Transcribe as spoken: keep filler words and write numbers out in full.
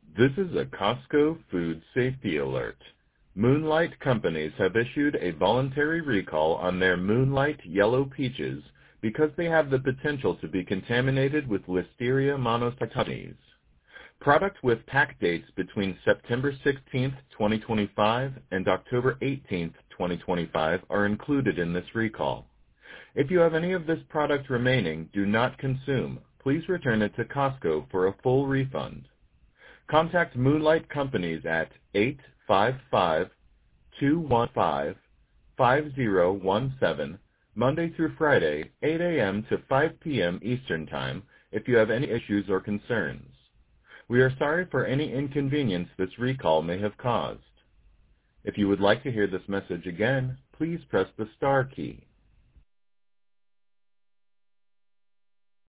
This is a Costco food safety alert. Moonlight Companies have issued a voluntary recall on their Moonlight Yellow Peaches because they have the potential to be contaminated with Listeria monocytogenes. Product with pack dates between September sixteenth, twenty twenty-five and October eighteenth, twenty twenty-five are included in this recall. If you have any of this product remaining, do not consume. Please return it to Costco for a full refund. Contact Moonlight Companies at eight five five, two one five, five zero one seven, Monday through Friday, eight a m to five p m Eastern Time, if you have any issues or concerns. We are sorry for any inconvenience this recall may have caused. If you would like to hear this message again, please press the star key.